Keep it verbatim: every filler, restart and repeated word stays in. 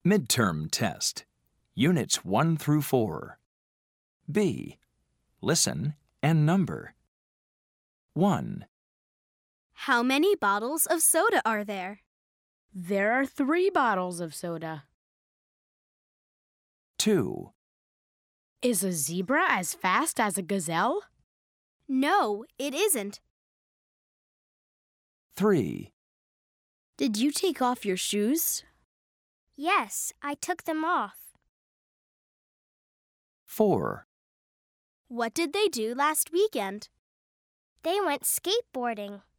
Midterm test. Units one through four. B. Listen and number. one. How many bottles of soda are there? There are three bottles of soda. two. Is a zebra as fast as a gazelle? No, it isn't. three. Did you take off your shoes? Yes, I took them off. four. What did they do last weekend? They went skateboarding.